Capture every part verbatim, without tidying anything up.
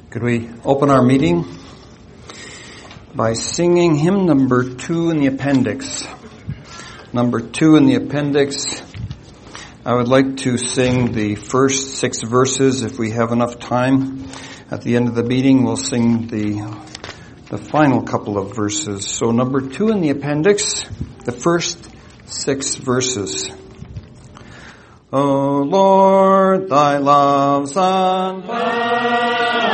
Could we open our meeting by singing hymn number two in the appendix? Number two in the appendix. I would like to sing the first six verses if we have enough time. At the end of the meeting, we'll sing the the final couple of verses. So number two in the appendix, the first six verses. O Lord, thy love's unbounded.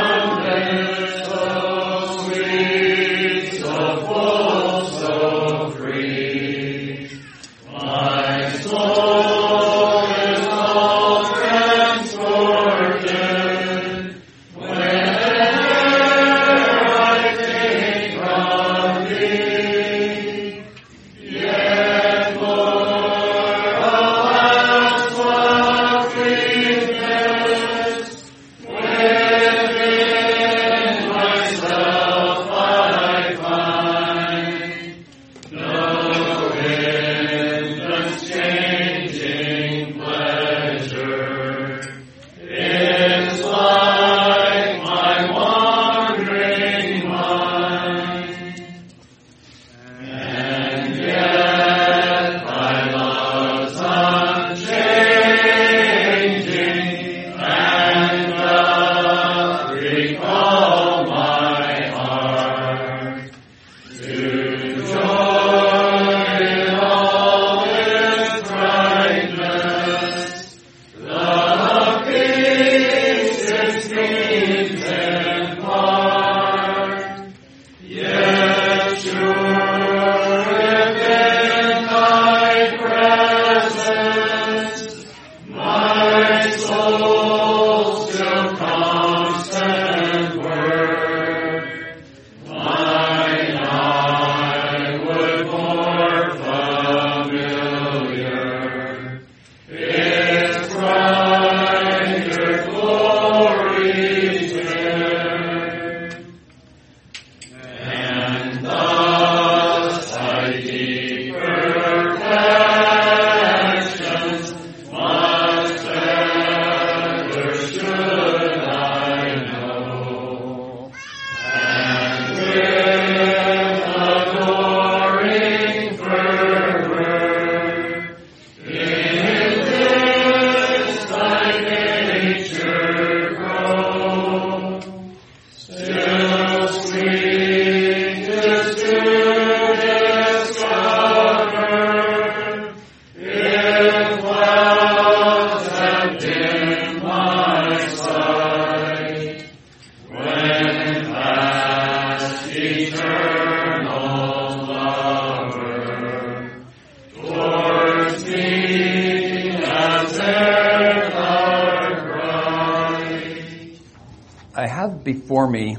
Before me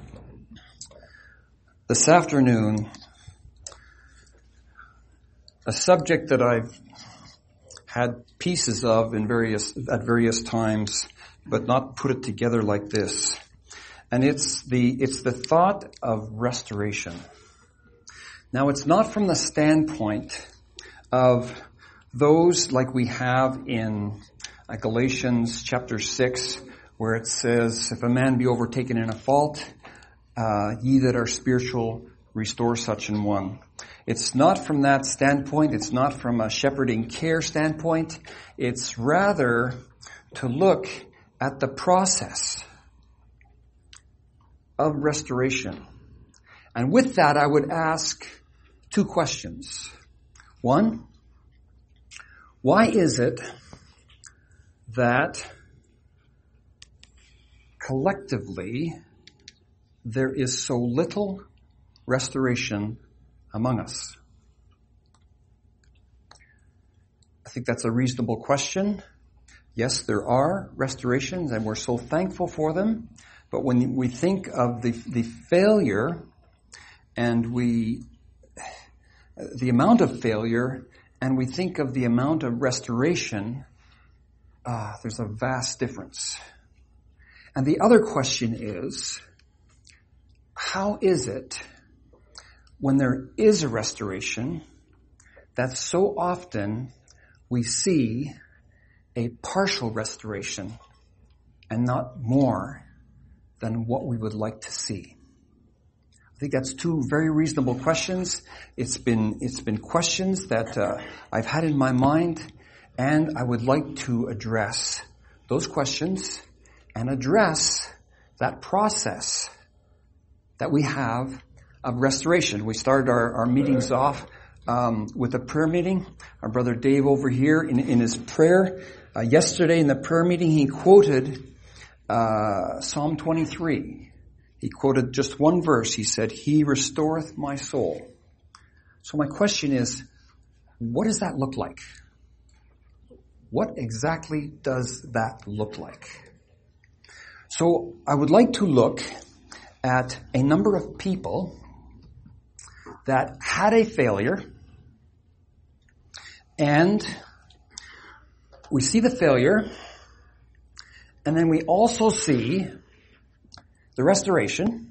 this afternoon a subject that I've had pieces of in various at various times, but not put it together like this. And it's the it's the thought of restoration. Now, it's not from the standpoint of those like we have in uh, Galatians chapter six, where it says, if a man be overtaken in a fault, uh, ye that are spiritual, restore such an one. It's not from that standpoint. It's not from a shepherding care standpoint. It's rather to look at the process of restoration. And with that, I would ask two questions. One, why is it that collectively, there is so little restoration among us? I think that's a reasonable question. Yes, there are restorations, and we're so thankful for them. But when we think of the, the failure and we, the amount of failure, and we think of the amount of restoration, uh, there's a vast difference. And the other question is, how is it when there is a restoration that so often we see a partial restoration and not more than what we would like to see? I think that's two very reasonable questions. It's been, it's been questions that uh, I've had in my mind, and I would like to address those questions and address that process that we have of restoration. We started our, our meetings off um, with a prayer meeting. Our brother Dave over here in, in his prayer, uh, yesterday in the prayer meeting, he quoted uh, Psalm twenty-three. He quoted just one verse. He said, "He restoreth my soul." So my question is, what does that look like? What exactly does that look like? So I would like to look at a number of people that had a failure, and we see the failure, and then we also see the restoration.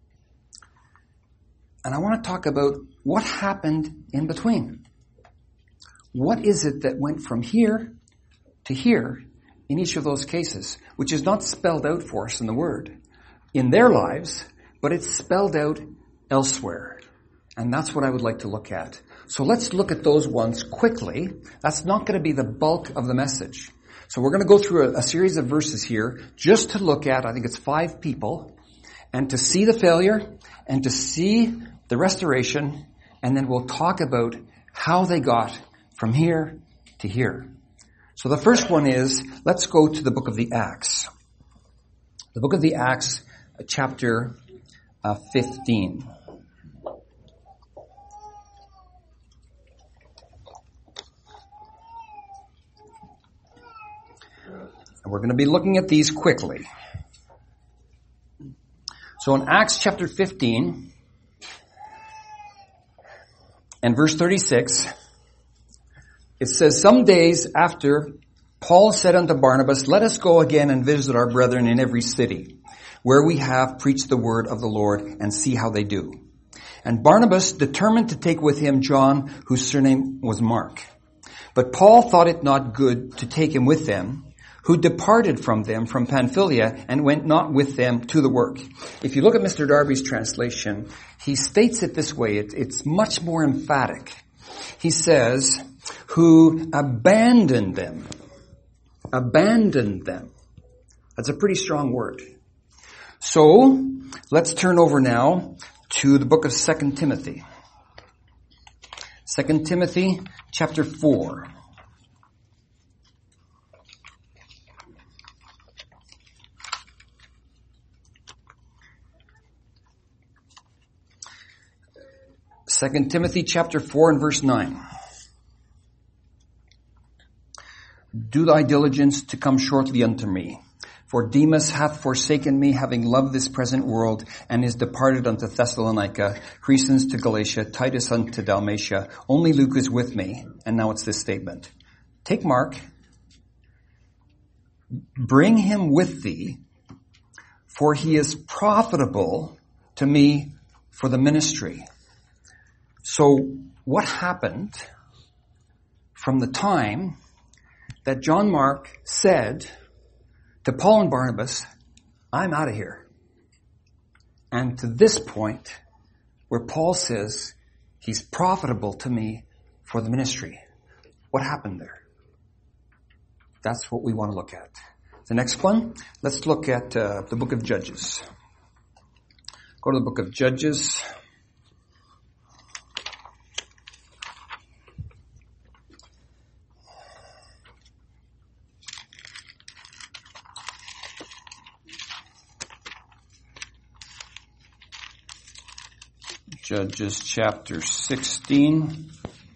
And I want to talk about what happened in between. What is it that went from here to here in each of those cases, which is not spelled out for us in the Word, in their lives, but it's spelled out elsewhere. And that's what I would like to look at. So let's look at those ones quickly. That's not going to be the bulk of the message. So we're going to go through a, a series of verses here just to look at, I think it's five people, and to see the failure and to see the restoration, and then we'll talk about how they got from here to here. So the first one is, let's go to the book of the Acts. The book of the Acts, uh, chapter uh, fifteen. We're going to be looking at these quickly. So in Acts chapter fifteen and verse thirty-six, it says, "Some days after, Paul said unto Barnabas, Let us go again and visit our brethren in every city, where we have preached the word of the Lord, and see how they do. And Barnabas determined to take with him John, whose surname was Mark. But Paul thought it not good to take him with them, who departed from them from Pamphylia, and went not with them to the work." If you look at Mister Darby's translation, he states it this way. It, it's much more emphatic. He says, who abandoned them. Abandoned them. That's a pretty strong word. So, let's turn over now to the book of Second Timothy. Second Timothy, chapter four. Second Timothy chapter four and verse nine. "Do thy diligence to come shortly unto me. For Demas hath forsaken me, having loved this present world, and is departed unto Thessalonica, Crescens to Galatia, Titus unto Dalmatia. Only Luke is with me." And now it's this statement. "Take Mark, bring him with thee, for he is profitable to me for the ministry." So what happened from the time that John Mark said to Paul and Barnabas, "I'm out of here," and to this point where Paul says he's profitable to me for the ministry? What happened there? That's what we want to look at. The next one, let's look at uh, the book of Judges. Go to the book of Judges. Judges chapter sixteen.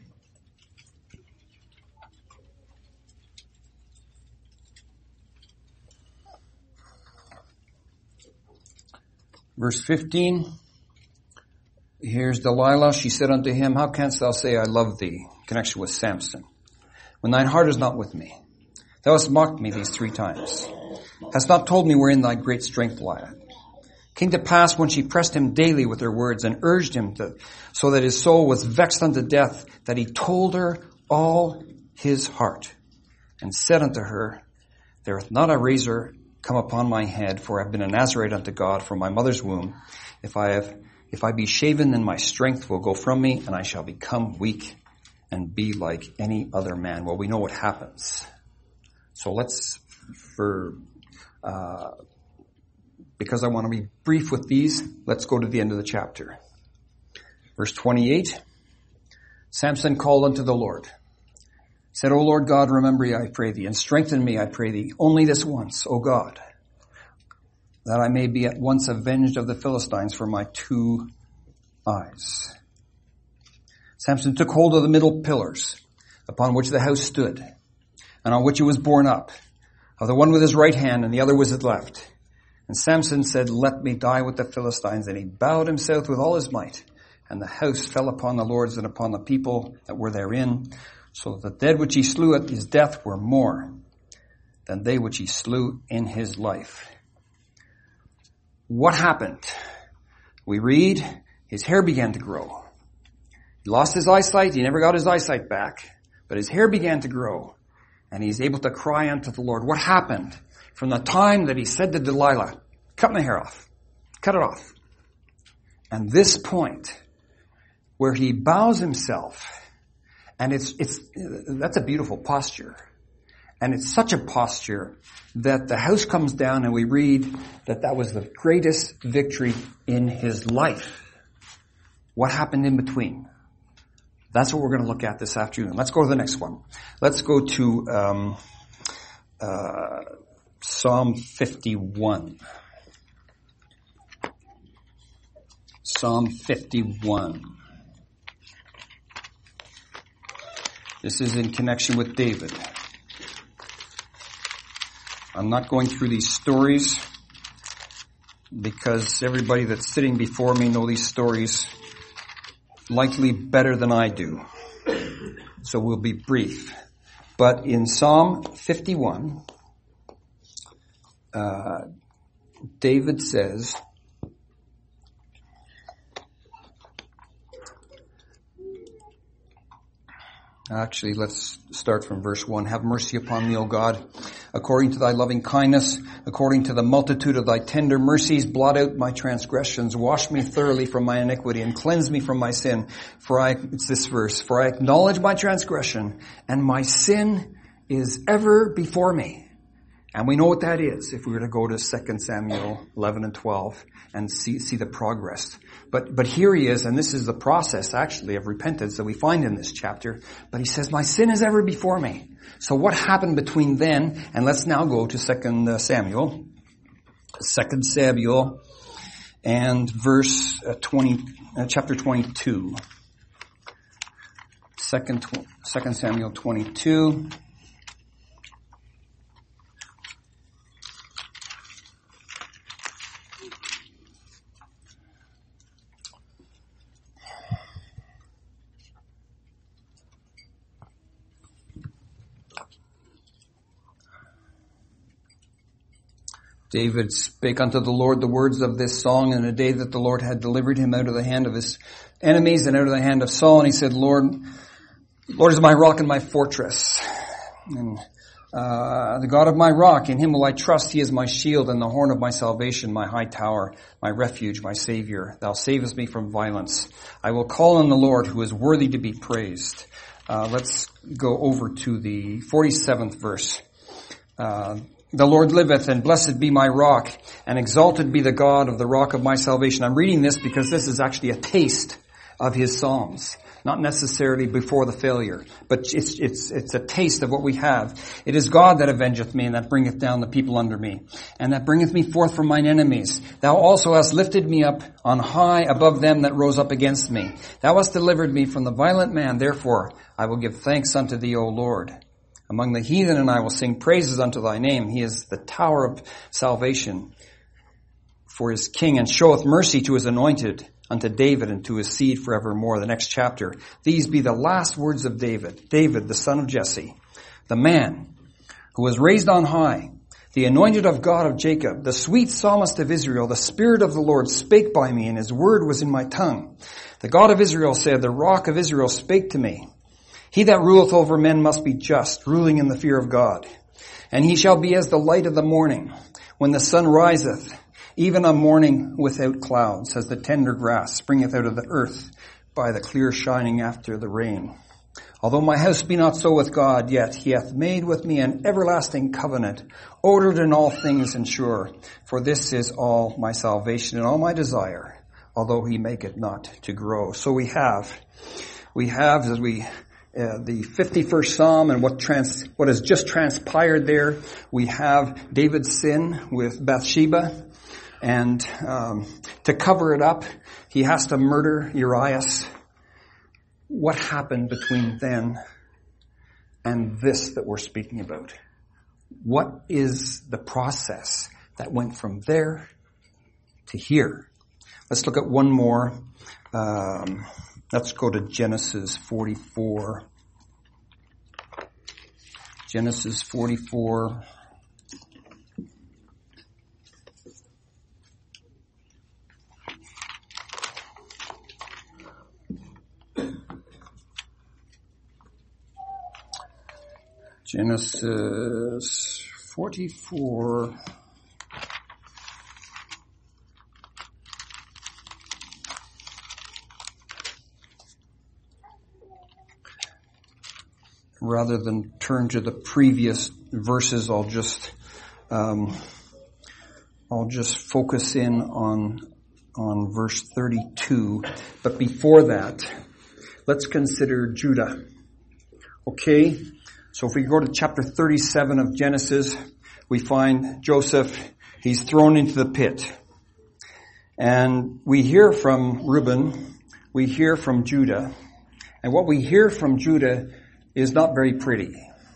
Verse fifteen. Here's Delilah. She said unto him, "How canst thou say, I love thee?" In connection with Samson. "When thine heart is not with me. Thou hast mocked me these three times. Hast not told me wherein thy great strength lieth. Came to pass when she pressed him daily with her words, and urged him to, so that his soul was vexed unto death, that he told her all his heart, and said unto her, There is not a razor come upon my head, for I have been a Nazarite unto God from my mother's womb. If I have, if I be shaven, then my strength will go from me, and I shall become weak and be like any other man. Well, we know what happens. So let's, for, uh, because I want to be brief with these, let's go to the end of the chapter. Verse twenty-eight, Samson called unto the Lord, said, O Lord God, remember me, I pray thee, and strengthen me, I pray thee, only this once, O God, that I may be at once avenged of the Philistines for my two eyes. Samson took hold of the middle pillars upon which the house stood, and on which it was borne up, of the one with his right hand and the other with his left. And Samson said, let me die with the Philistines. And he bowed himself with all his might, and the house fell upon the lords and upon the people that were therein, so that the dead which he slew at his death were more than they which he slew in his life. What happened? We read, his hair began to grow. He lost his eyesight. He never got his eyesight back, but his hair began to grow, and he's able to cry unto the Lord. What happened? From the time that he said to Delilah, cut my hair off, cut it off. And this point where he bows himself, and it's, it's, that's a beautiful posture. And it's such a posture that the house comes down, and we read that that was the greatest victory in his life. What happened in between? That's what we're going to look at this afternoon. Let's go to the next one. Let's go to um, uh, Psalm fifty-one. Psalm fifty-one. This is in connection with David. I'm not going through these stories because everybody that's sitting before me know these stories likely better than I do. So we'll be brief. But in Psalm fifty-one, uh, David says, Actually, let's start from verse one. Have mercy upon me, O God, according to thy loving kindness, according to the multitude of thy tender mercies, blot out my transgressions, wash me thoroughly from my iniquity, and cleanse me from my sin. For I, it's this verse, for I acknowledge my transgression, and my sin is ever before me. And we know what that is if we were to go to Second Samuel eleven and twelve and see, see the progress. But, but here he is, and this is the process actually of repentance that we find in this chapter. But he says, my sin is ever before me. So what happened between then, and let's now go to Second Samuel. Second Samuel and verse uh, twenty, uh, chapter twenty-two. Second, Second Samuel twenty-two. David spake unto the Lord the words of this song in a day that the Lord had delivered him out of the hand of his enemies and out of the hand of Saul. And he said, Lord, Lord is my rock and my fortress, and uh, the God of my rock. In him will I trust. He is my shield and the horn of my salvation, my high tower, my refuge, my Savior. Thou savest me from violence. I will call on the Lord, who is worthy to be praised. Uh, let's go over to the forty-seventh verse. Uh, The Lord liveth, and blessed be my rock, and exalted be the God of the rock of my salvation. I'm reading this because this is actually a taste of his Psalms. Not necessarily before the failure, but it's, it's, it's a taste of what we have. It is God that avengeth me, and that bringeth down the people under me, and that bringeth me forth from mine enemies. Thou also hast lifted me up on high above them that rose up against me. Thou hast delivered me from the violent man. Therefore I will give thanks unto thee, O Lord. Among the heathen, and I will sing praises unto thy name. He is the tower of salvation for his king, and showeth mercy to his anointed, unto David and to his seed forevermore. The next chapter. These be the last words of David. David, the son of Jesse, the man who was raised on high, the anointed of God of Jacob, the sweet psalmist of Israel. The Spirit of the Lord spake by me, and his word was in my tongue. The God of Israel said, the rock of Israel spake to me. He that ruleth over men must be just, ruling in the fear of God. And he shall be as the light of the morning, when the sun riseth, even a morning without clouds, as the tender grass springeth out of the earth by the clear shining after the rain. Although my house be not so with God, yet he hath made with me an everlasting covenant, ordered in all things and sure. For this is all my salvation and all my desire, although he make it not to grow. So we have, we have as we, uh, the fifty-first Psalm and what trans, what has just transpired there. We have David's sin with Bathsheba, and um, to cover it up, he has to murder Uriah. What happened between then and this that we're speaking about? What is the process that went from there to here? Let's look at one more. Um, let's go to Genesis forty-four. Genesis forty-four. Genesis forty-four. Rather than turn to the previous verses, I'll just um, I'll just focus in on on verse thirty-two. But before that, let's consider Judah. Okay. So if we go to chapter thirty-seven of Genesis, we find Joseph, he's thrown into the pit. And we hear from Reuben, we hear from Judah, and what we hear from Judah is not very pretty.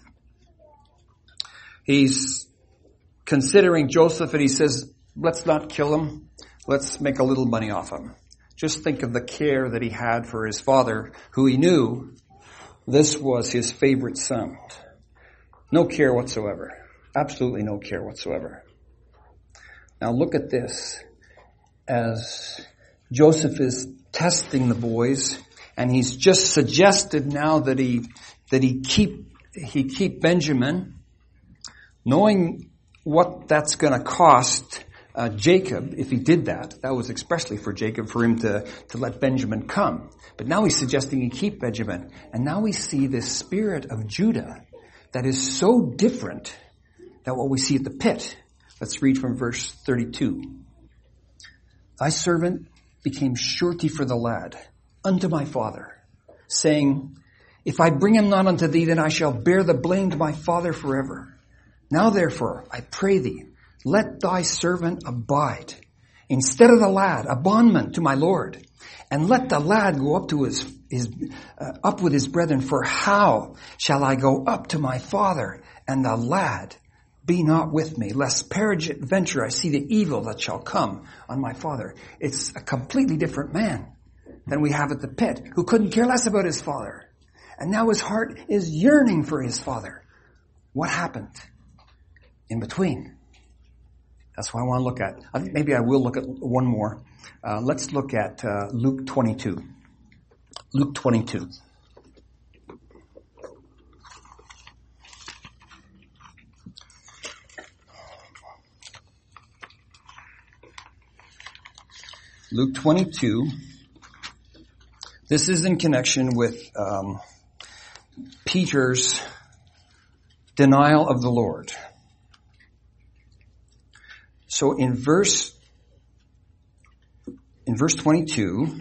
He's considering Joseph and he says, let's not kill him, let's make a little money off him. Just think of the care that he had for his father, who he knew this was his favorite son. No care whatsoever. Absolutely no care whatsoever. Now look at this. As Joseph is testing the boys, and he's just suggested now that he, that he keep, he keep Benjamin, knowing what that's gonna cost uh, Jacob if he did that. That was especially for Jacob, for him to, to let Benjamin come. But now he's suggesting he keep Benjamin. And now we see this spirit of Judah that is so different than what we see at the pit. Let's read from verse thirty-two. Thy servant became surety for the lad unto my father, saying, if I bring him not unto thee, then I shall bear the blame to my father forever. Now therefore, I pray thee, let thy servant abide, instead of the lad, a bondman to my Lord. And let the lad go up to his, his uh, up with his brethren, for how shall I go up to my father, and the lad be not with me, lest peradventure I see the evil that shall come on my father. It's a completely different man than we have at the pit, who couldn't care less about his father. And now his heart is yearning for his father. What happened in between? That's what I want to look at. I think maybe I will look at one more. Uh, let's look at uh, Luke twenty-two. Luke twenty-two. Luke twenty-two. This is in connection with um, Peter's denial of the Lord. So in verse, in verse twenty-two,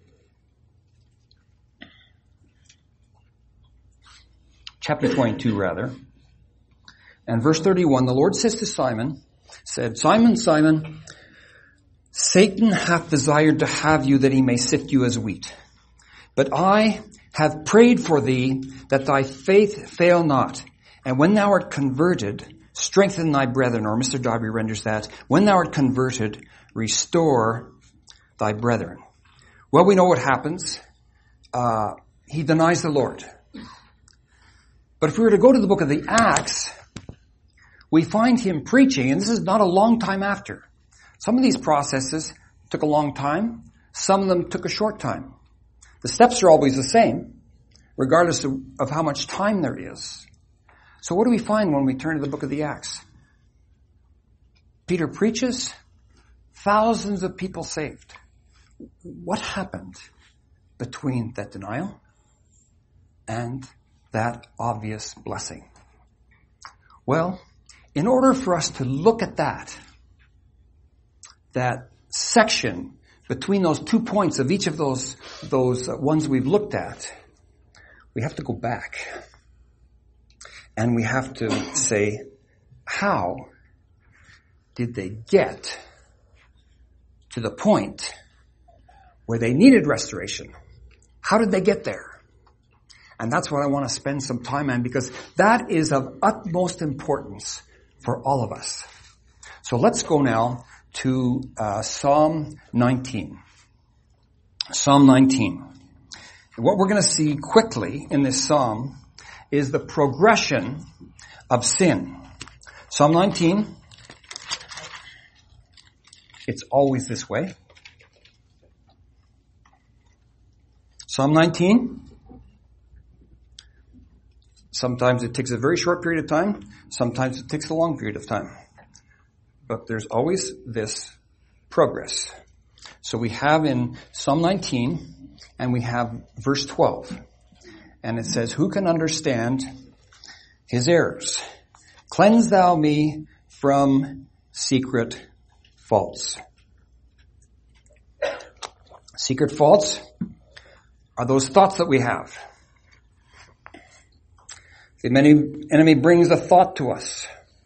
chapter twenty-two rather, and verse thirty-one, the Lord says to Simon, said, Simon, Simon, Satan hath desired to have you that he may sift you as wheat. But I have prayed for thee that thy faith fail not. And when thou art converted, strengthen thy brethren, or Mister Darby renders that, when thou art converted, restore thy brethren. Well, we know what happens. Uh, he denies the Lord. But if we were to go to the book of the Acts, we find him preaching, and this is not a long time after. Some of these processes took a long time. Some of them took a short time. The steps are always the same, regardless of, of how much time there is. So what do we find when we turn to the book of the Acts? Peter preaches, thousands of people saved. What happened between that denial and that obvious blessing? Well, in order for us to look at that, that section between those two points of each of those, those ones we've looked at, we have to go back. And we have to say, how did they get to the point where they needed restoration? How did they get there? And that's what I want to spend some time on, because that is of utmost importance for all of us. So let's go now to uh, Psalm nineteen. Psalm nineteen. What we're going to see quickly in this psalm is the progression of sin. Psalm nineteen, it's always this way. Psalm nineteen, sometimes it takes a very short period of time, sometimes it takes a long period of time. But there's always this progress. So we have in Psalm nineteen, and we have verse twelve. And it says, who can understand his errors? Cleanse thou me from secret faults. Secret faults are those thoughts that we have. The enemy brings a thought to us.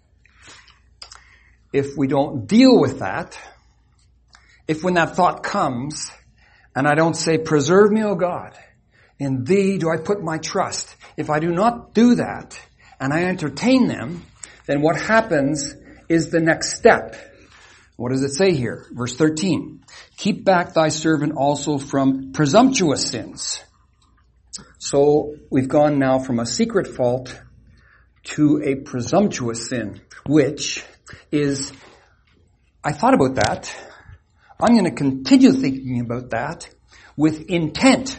If we don't deal with that, if when that thought comes, and I don't say, preserve me, O God, in thee do I put my trust. If I do not do that, and I entertain them, then what happens is the next step. What does it say here? Verse thirteen. Keep back thy servant also from presumptuous sins. So we've gone now from a secret fault to a presumptuous sin, which is, I thought about that. I'm going to continue thinking about that with intent.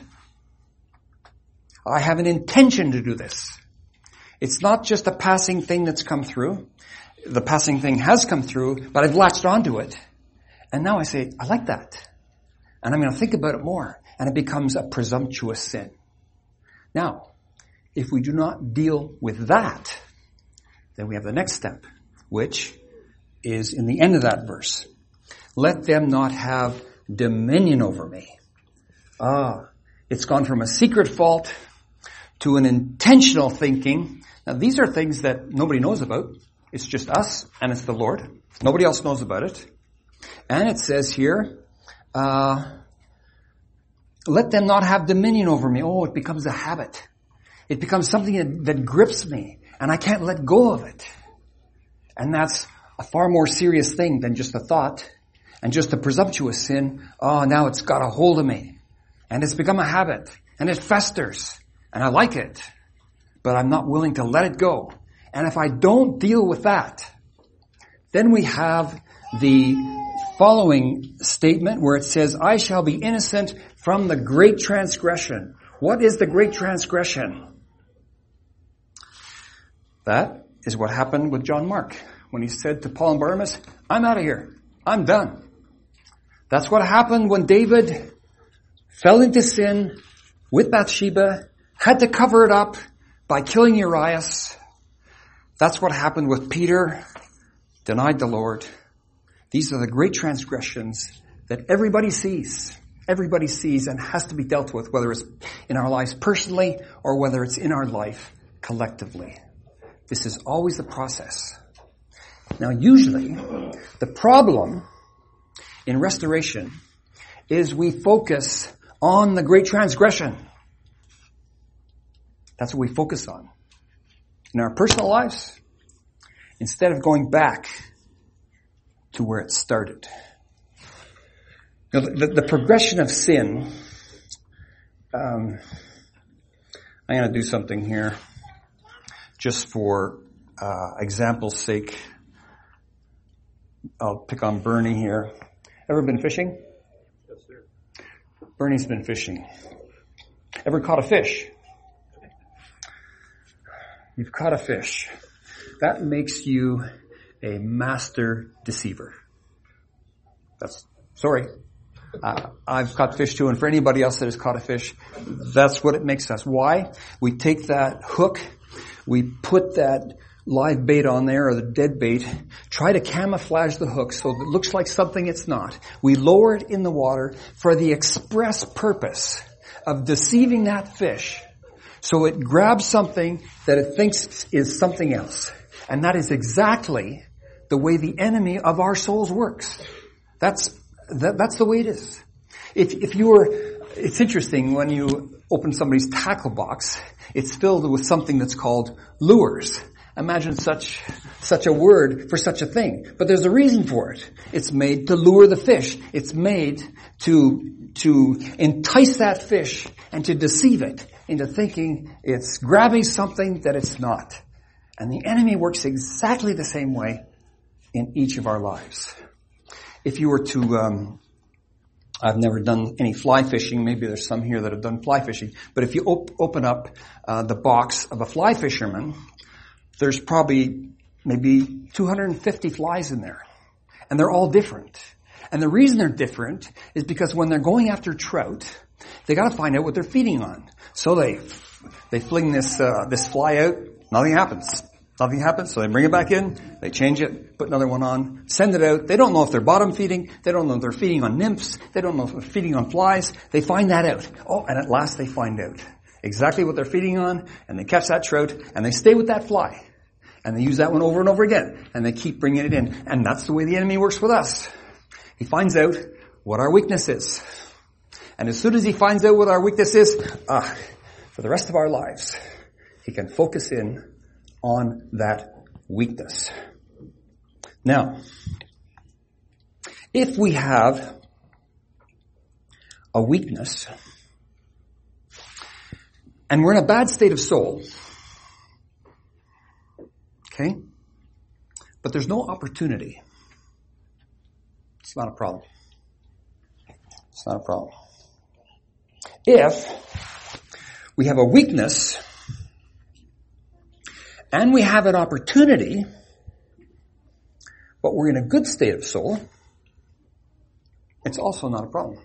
I have an intention to do this. It's not just a passing thing that's come through. The passing thing has come through, but I've latched onto it. And now I say, I like that. And I'm going to think about it more. And it becomes a presumptuous sin. Now, if we do not deal with that, then we have the next step, which is in the end of that verse. Let them not have dominion over me. Ah, it's gone from a secret fault to an intentional thinking. Now, these are things that nobody knows about. It's just us, and it's the Lord. Nobody else knows about it. And it says here, uh, let them not have dominion over me. Oh, it becomes a habit. It becomes something that, that grips me, and I can't let go of it. And that's a far more serious thing than just a thought and just a presumptuous sin. Oh, now it's got a hold of me, and it's become a habit, and it festers, and I like it, but I'm not willing to let it go. And if I don't deal with that, then we have the following statement where it says, I shall be innocent from the great transgression. What is the great transgression? That is what happened with John Mark when he said to Paul and Barnabas, I'm out of here. I'm done. That's what happened when David fell into sin with Bathsheba, had to cover it up by killing Uriah. That's what happened with Peter, denied the Lord. These are the great transgressions that everybody sees. Everybody sees and has to be dealt with, whether it's in our lives personally or whether it's in our life collectively. This is always the process. Now, usually, the problem in restoration is we focus on the great transgression. That's what we focus on. In our personal lives, instead of going back to where it started. Now, the, the progression of sin, um, I'm going to do something here just for uh, example's sake. I'll pick on Bernie here. Ever been fishing? Yes, sir. Bernie's been fishing. Ever caught a fish? You've caught a fish. That makes you a master deceiver. That's, sorry. Uh, I've caught fish too, and for anybody else that has caught a fish, that's what it makes us. Why? We take that hook, we put that live bait on there, or the dead bait, try to camouflage the hook so it looks like something it's not. We lower it in the water for the express purpose of deceiving that fish so it grabs something that it thinks is something else. And that is exactly the way the enemy of our souls works. That's that, that's the way it is. If if you were, it's interesting when you open somebody's tackle box, it's filled with something that's called lures. Imagine such such a word for such a thing. But there's a reason for it. It's made to lure the fish. It's made to to entice that fish and to deceive it into thinking it's grabbing something that it's not. And the enemy works exactly the same way in each of our lives. If you were to, um, I've never done any fly fishing. Maybe there's some here that have done fly fishing. But if you op- open up uh, the box of a fly fisherman, there's probably maybe two hundred fifty flies in there. And they're all different. And the reason they're different is because when they're going after trout, they got to find out what they're feeding on. So they they fling this uh, this fly out. Nothing happens. Nothing happens, so they bring it back in, they change it, put another one on, send it out. They don't know if they're bottom feeding, they don't know if they're feeding on nymphs, they don't know if they're feeding on flies. They find that out. Oh, and at last they find out exactly what they're feeding on, and they catch that trout, and they stay with that fly. And they use that one over and over again, and they keep bringing it in. And that's the way the enemy works with us. He finds out what our weakness is. And as soon as he finds out what our weakness is, ah, for the rest of our lives, he can focus in on that weakness. Now, if we have a weakness and we're in a bad state of soul, okay, but there's no opportunity, it's not a problem. It's not a problem. If we have a weakness and we have an opportunity, but we're in a good state of soul, it's also not a problem.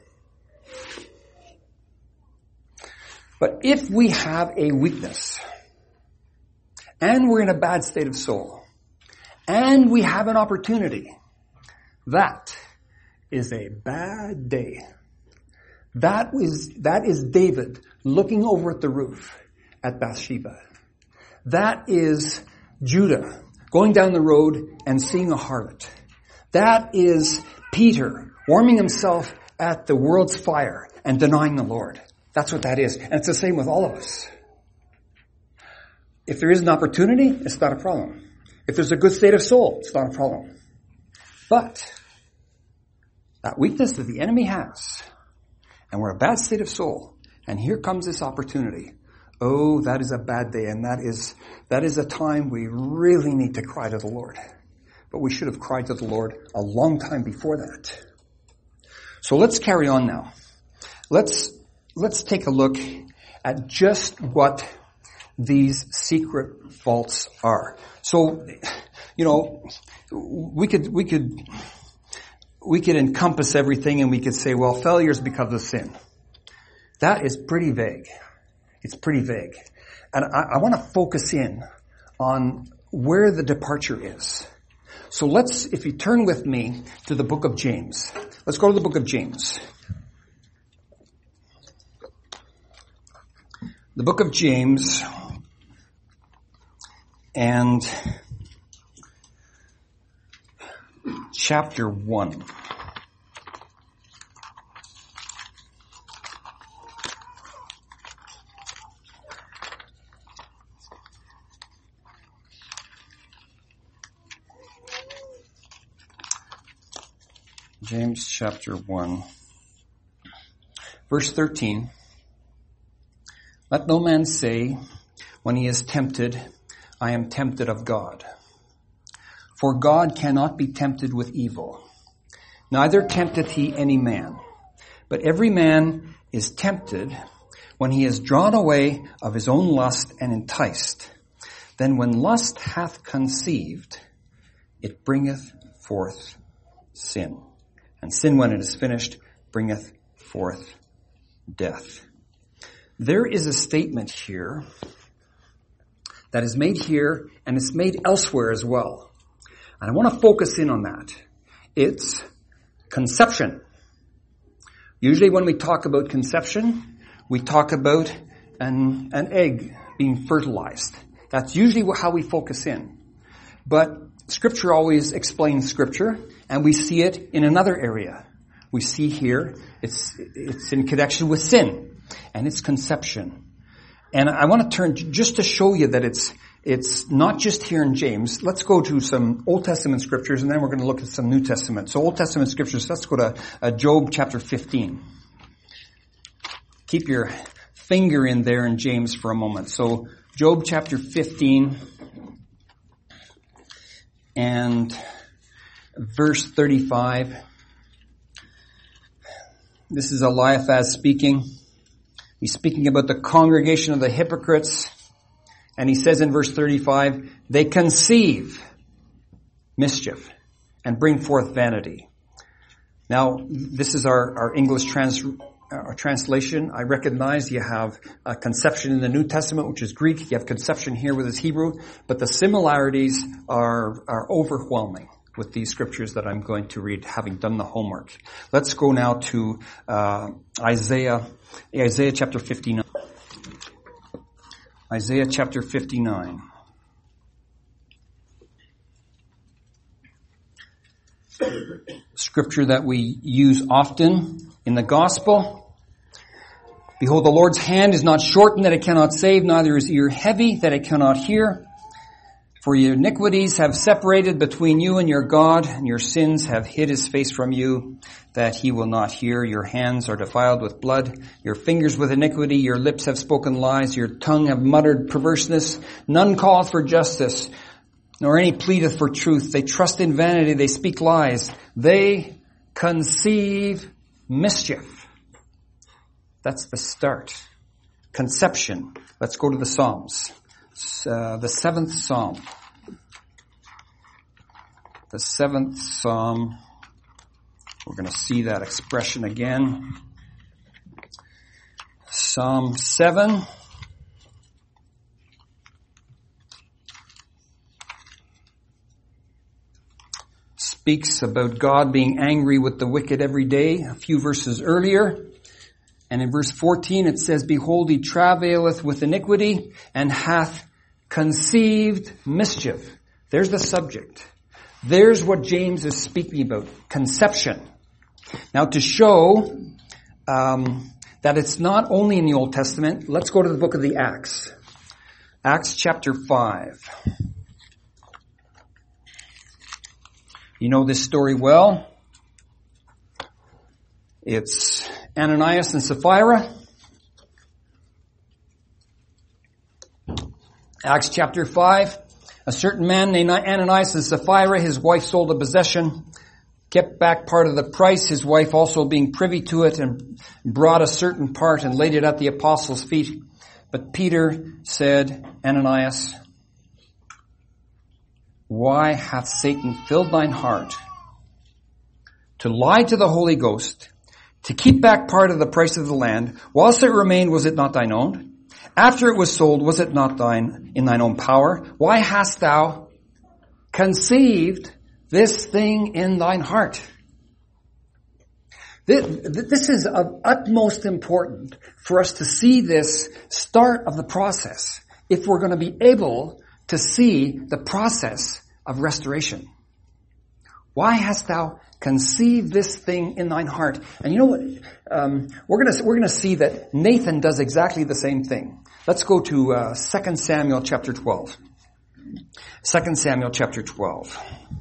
But if we have a weakness, and we're in a bad state of soul, and we have an opportunity, that is a bad day. That is, that is David looking over at the roof at Bathsheba. That is Judah going down the road and seeing a harlot. That is Peter warming himself at the world's fire and denying the Lord. That's what that is. And it's the same with all of us. If there is an opportunity, it's not a problem. If there's a good state of soul, it's not a problem. But that weakness that the enemy has, and we're in a bad state of soul, and here comes this opportunity. Oh, that is a bad day, and that is that is a time we really need to cry to the Lord. But we should have cried to the Lord a long time before that. So let's carry on now. Let's let's take a look at just what these secret faults are. So, you know, we could we could we could encompass everything and we could say, well, failure is because of sin. That is pretty vague. It's pretty vague. And I, I want to focus in on where the departure is. So let's, if you turn with me to the book of James. Let's go to the book of James. The book of James and chapter one. James chapter one, verse thirteen. Let no man say when he is tempted, I am tempted of God. For God cannot be tempted with evil. Neither tempteth he any man. But every man is tempted when he is drawn away of his own lust and enticed. Then when lust hath conceived, it bringeth forth sin. And sin, when it is finished, bringeth forth death. There is a statement here that is made here, and it's made elsewhere as well. And I want to focus in on that. It's conception. Usually when we talk about conception, we talk about an, an egg being fertilized. That's usually how we focus in. But Scripture always explains Scripture, and we see it in another area. We see here, it's, it's in connection with sin, and it's conception. And I want to turn just to show you that it's it's not just here in James. Let's go to some Old Testament scriptures, and then we're going to look at some New Testament. So Old Testament scriptures, let's go to uh, Job chapter fifteen. Keep your finger in there in James for a moment. So Job chapter fifteen and verse thirty-five. This is Eliphaz speaking. He's speaking about the congregation of the hypocrites. And he says in verse thirty-five, they conceive mischief and bring forth vanity. Now, this is our, our English trans, our translation. I recognize you have a conception in the New Testament, which is Greek. You have conception here with his Hebrew. But the similarities are, are overwhelming with these scriptures that I'm going to read, having done the homework. Let's go now to uh, Isaiah, Isaiah chapter fifty-nine. Isaiah chapter fifty-nine. Scripture that we use often in the gospel. Behold, the Lord's hand is not shortened that it cannot save, neither is ear heavy that it cannot hear. For your iniquities have separated between you and your God, and your sins have hid his face from you, that he will not hear. Your hands are defiled with blood, your fingers with iniquity, your lips have spoken lies, your tongue have muttered perverseness. None calleth for justice, nor any pleadeth for truth. They trust in vanity, they speak lies. They conceive mischief. That's the start. Conception. Let's go to the Psalms. Uh, the seventh Psalm. The seventh Psalm. We're going to see that expression again. Psalm seven. Speaks about God being angry with the wicked every day, a few verses earlier. And in verse fourteen it says, behold, he travaileth with iniquity, and hath conceived mischief. There's the subject. There's what James is speaking about. Conception. Now to show um, that it's not only in the Old Testament, let's go to the book of the Acts. Acts chapter five. You know this story well. It's Ananias and Sapphira. Acts chapter five. A certain man named Ananias and Sapphira, his wife sold a possession, kept back part of the price, his wife also being privy to it, and brought a certain part and laid it at the apostles' feet. But Peter said, Ananias, why hath Satan filled thine heart to lie to the Holy Ghost, to keep back part of the price of the land? Whilst it remained, was it not thine own? After it was sold, was it not thine in thine own power? Why hast thou conceived this thing in thine heart? This is of utmost importance for us to see this start of the process if we're going to be able to see the process of restoration. Why hast thou conceived this thing in thine heart? And you know what? Um, we're going to we're going to see that Nathan does exactly the same thing. Let's go to uh, Second Samuel chapter twelve. Second Samuel chapter twelve.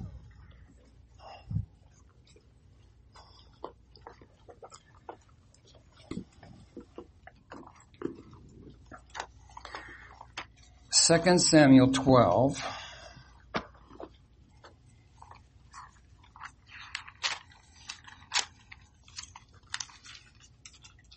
Second Samuel twelve.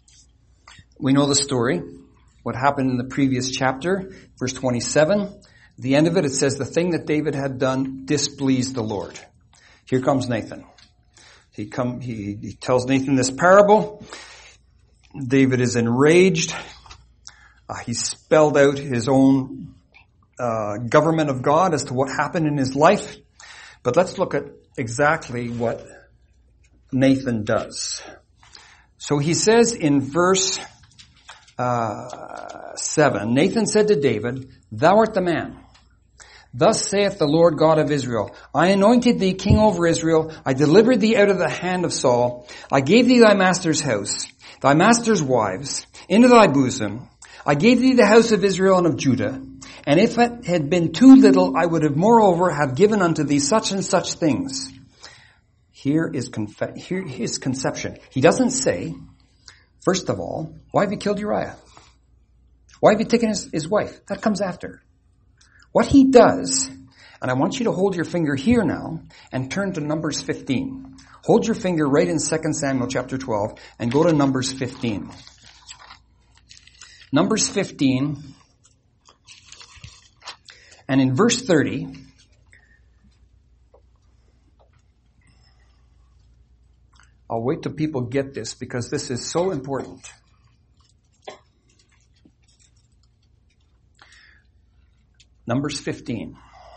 We know the story. What happened in the previous chapter, verse twenty-seven. At the end of it, it says the thing that David had done displeased the Lord. Here comes Nathan. He come, he, he tells Nathan this parable. David is enraged. Uh, he spelled out his own uh, government of God as to what happened in his life. But let's look at exactly what Nathan does. So he says in verse uh, seven, Nathan said to David, "Thou art the man. Thus saith the Lord God of Israel, I anointed thee king over Israel. I delivered thee out of the hand of Saul. I gave thee thy master's house, thy master's wives, into thy bosom. I gave thee the house of Israel and of Judah. And if it had been too little, I would have moreover have given unto thee such and such things." Here is confe- here his conception. He doesn't say, first of all, why have you killed Uriah? Why have you taken his, his wife? That comes after. What he does, and I want you to hold your finger here now and turn to Numbers fifteen. Hold your finger right in Second Samuel chapter twelve and go to Numbers fifteen. Numbers fifteen, and in verse thirty, I'll wait till people get this because this is so important. Numbers fifteen.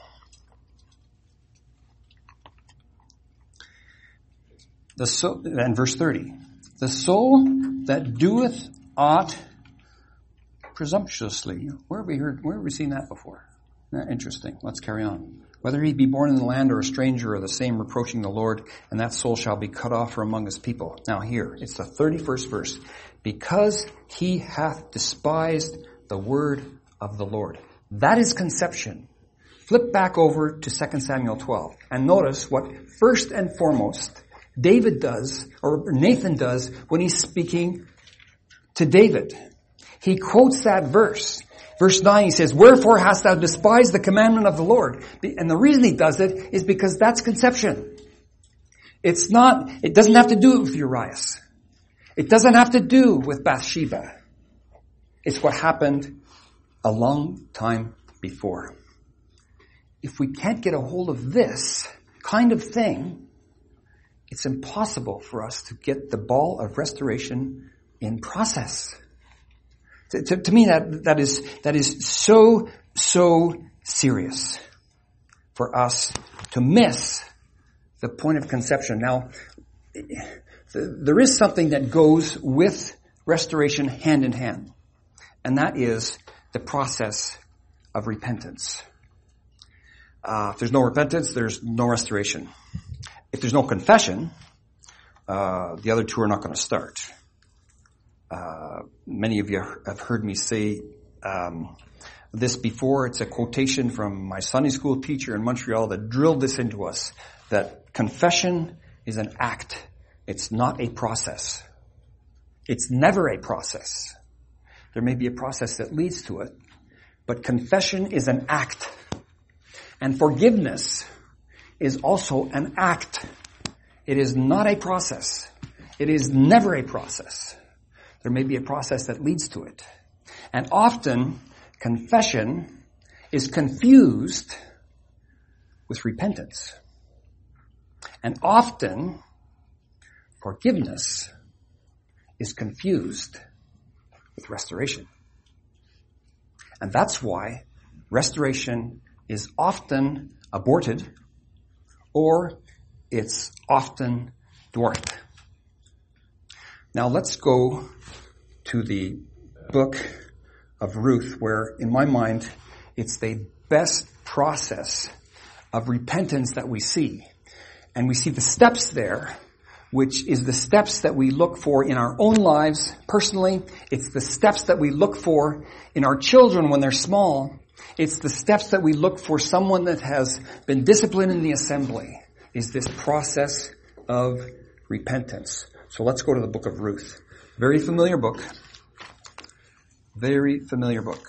The soul, and verse thirty. The soul that doeth aught presumptuously. Where have we heard, where have we seen that before? Uh, interesting. Let's carry on. Whether he be born in the land or a stranger or the same reproaching the Lord, and that soul shall be cut off from among his people. Now here, it's the thirty-first verse. Because he hath despised the word of the Lord. That is conception. Flip back over to Second Samuel twelve and notice what first and foremost David does, or Nathan does, when he's speaking to David. He quotes that verse. Verse nine, he says, "Wherefore hast thou despised the commandment of the Lord?" And the reason he does it is because that's conception. It's not, it doesn't have to do with Uriah. It doesn't have to do with Bathsheba. It's what happened a long time before. If we can't get a hold of this kind of thing, it's impossible for us to get the ball of restoration in process. To, to, to me, that, that is, that is so, so serious for us to miss the point of conception. Now, there is something that goes with restoration hand in hand, and that is the process of repentance. Uh, if there's no repentance, there's no restoration. If there's no confession, uh, the other two are not going to start. Uh, many of you have heard me say um, this before. It's a quotation from my Sunday school teacher in Montreal that drilled this into us, that confession is an act. It's not a process. It's never a process. There may be a process that leads to it, but confession is an act. And forgiveness is also an act. It is not a process. It is never a process. There may be a process that leads to it. And often, confession is confused with repentance. And often, forgiveness is confused with restoration. And that's why restoration is often aborted, or it's often dwarfed. Now let's go to the book of Ruth, where in my mind it's the best process of repentance that we see. And we see the steps there, which is the steps that we look for in our own lives personally. It's the steps that we look for in our children when they're small. It's the steps that we look for someone that has been disciplined in the assembly, is this process of repentance. So let's go to the book of Ruth. Very familiar book. Very familiar book.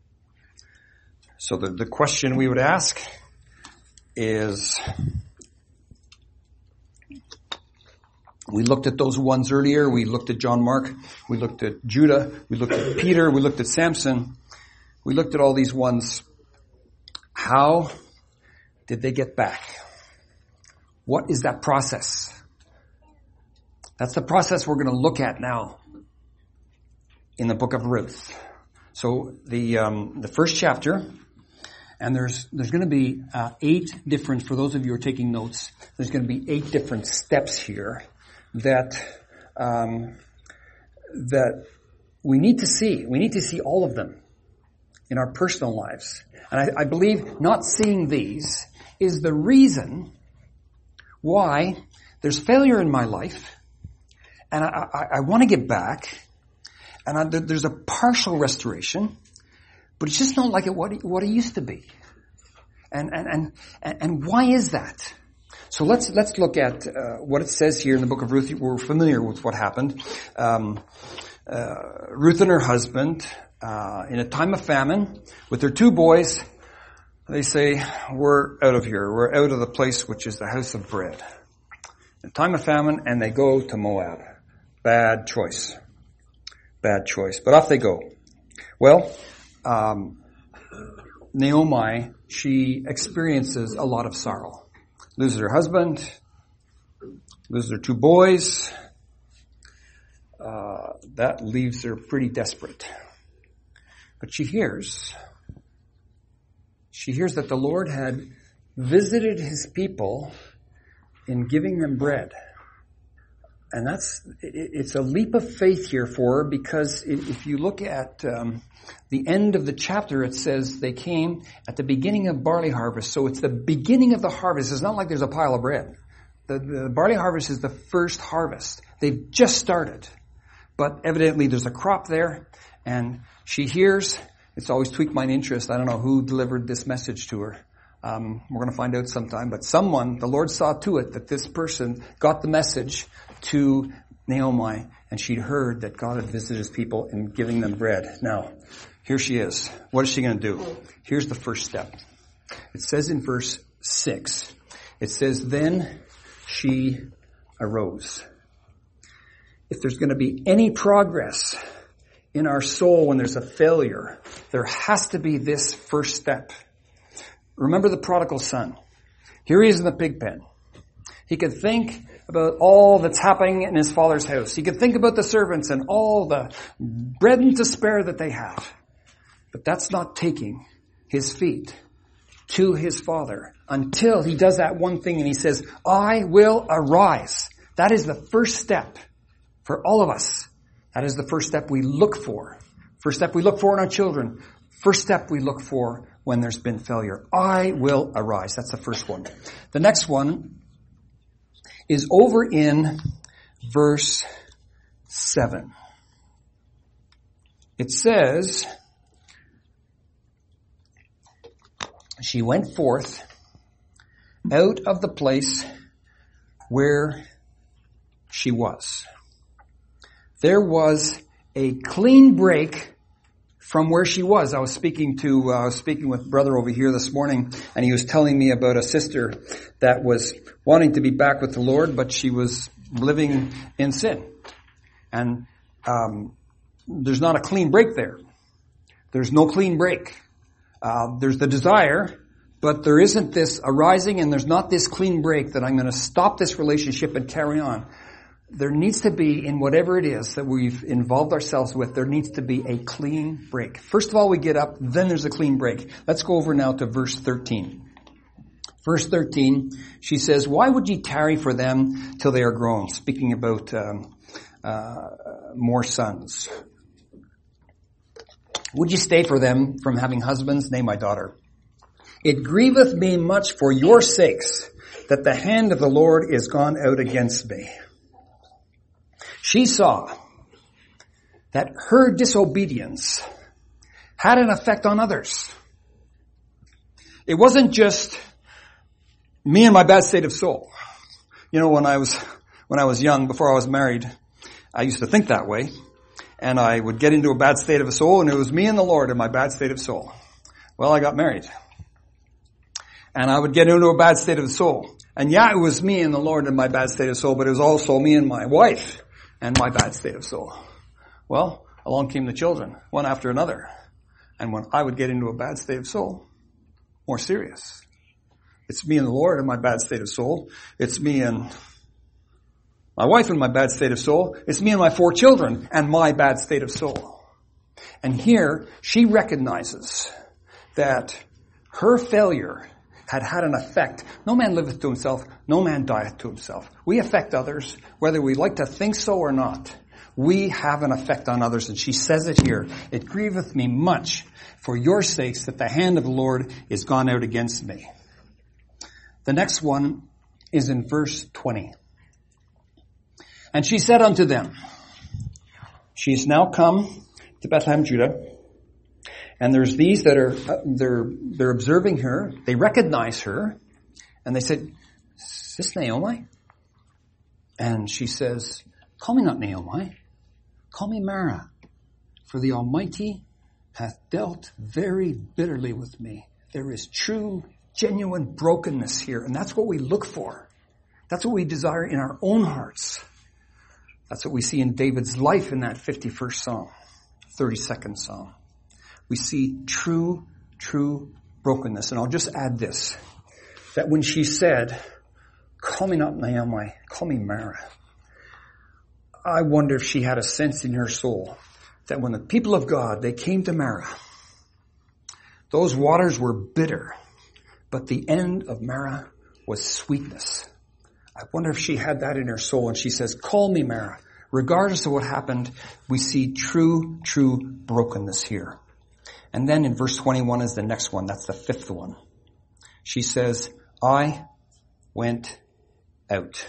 So the, the question we would ask is, We looked at those ones earlier. We looked at John Mark. We looked at Judah. We looked at Peter. We looked at Samson. We looked at all these ones. How did they get back? What is that process? That's the process we're going to look at now in the book of Ruth. So the um, the first chapter, and there's there's going to be uh, eight different, for those of you who are taking notes, there's going to be eight different steps here that um, that we need to see. We need to see all of them in our personal lives. And I, I believe not seeing these is the reason why there's failure in my life, and I, I, I want to get back, and I, there's a partial restoration, but it's just not like it what it, what it used to be. And and and and why is that? So let's let's look at uh, what it says here in the book of Ruth. We're familiar with what happened. Um, uh, Ruth and her husband, uh, in a time of famine, with their two boys, they say, "We're out of here. We're out of the place which is the house of bread." In a time of famine, and they go to Moab. Bad choice. Bad choice. But off they go. Well, um, Naomi, she experiences a lot of sorrow. Loses her husband, loses her two boys. Uh, that leaves her pretty desperate. But she hears, she hears that the Lord had visited his people in giving them bread. And that's, it's a leap of faith here for her, because if you look at um, the end of the chapter, it says they came at the beginning of barley harvest. So it's the beginning of the harvest. It's not like there's a pile of bread. The, the barley harvest is the first harvest. They've just started. But evidently there's a crop there, and she hears. It's always tweaked my interest. I don't know who delivered this message to her. Um, we're going to find out sometime. But someone, the Lord saw to it that this person got the message to Naomi, and she'd heard that God had visited his people in giving them bread. Now, here she is. What is she going to do? Here's the first step. It says in verse six, it says, "Then she arose." If there's going to be any progress in our soul when there's a failure, there has to be this first step. Remember the prodigal son. Here he is in the pig pen. He could think about all that's happening in his father's house. He could think about the servants and all the bread and to spare that they have. But that's not taking his feet to his father until he does that one thing and he says, "I will arise." That is the first step for all of us. That is the first step we look for. First step we look for in our children. First step we look for when there's been failure. I will arise. That's the first one. The next one is over in verse seven. It says, "She went forth out of the place where she was." There was a clean break from where she was. I was speaking to, uh, I was speaking with brother over here this morning, and he was telling me about a sister that was wanting to be back with the Lord, but she was living in sin. And, um, there's not a clean break there. There's no clean break. Uh, there's the desire, but there isn't this arising, and there's not this clean break that I'm going to stop this relationship and carry on. There needs to be, in whatever it is that we've involved ourselves with, there needs to be a clean break. First of all, we get up, then there's a clean break. Let's go over now to verse thirteen. Verse thirteen, she says, "Why would ye tarry for them till they are grown?" Speaking about um, uh, more sons. "Would ye stay for them from having husbands? Nay, my daughter. It grieveth me much for your sakes that the hand of the Lord is gone out against me." She saw that her disobedience had an effect on others. It wasn't just me and my bad state of soul. You know, when I was, when I was young, before I was married, I used to think that way. And I would get into a bad state of soul, and it was me and the Lord in my bad state of soul. Well, I got married. And I would get into a bad state of soul. And yeah, it was me and the Lord in my bad state of soul, but it was also me and my wife and my bad state of soul. Well, along came the children, one after another. And when I would get into a bad state of soul, more serious. It's me and the Lord in my bad state of soul. It's me and my wife in my bad state of soul. It's me and my four children and my bad state of soul. And here, she recognizes that her failure had had an effect. No man liveth to himself, no man dieth to himself. We affect others, whether we like to think so or not. We have an effect on others, and she says it here. It grieveth me much for your sakes that the hand of the Lord is gone out against me. The next one is in verse twenty. And she said unto them, she's now come to Bethlehem, Judah, and there's these that are, uh, they're, they're observing her. They recognize her. And they said, is this Naomi? And she says, call me not Naomi. Call me Mara. For the Almighty hath dealt very bitterly with me. There is true, genuine brokenness here. And that's what we look for. That's what we desire in our own hearts. That's what we see in David's life in that fifty-first Psalm, thirty-second Psalm. We see true, true brokenness. And I'll just add this, that when she said, call me not Naomi, call me Mara, I wonder if she had a sense in her soul that when the people of God, they came to Mara, those waters were bitter, but the end of Mara was sweetness. I wonder if she had that in her soul, and she says, call me Mara. Regardless of what happened, we see true, true brokenness here. And then in verse twenty-one is the next one. That's the fifth one. She says, I went out.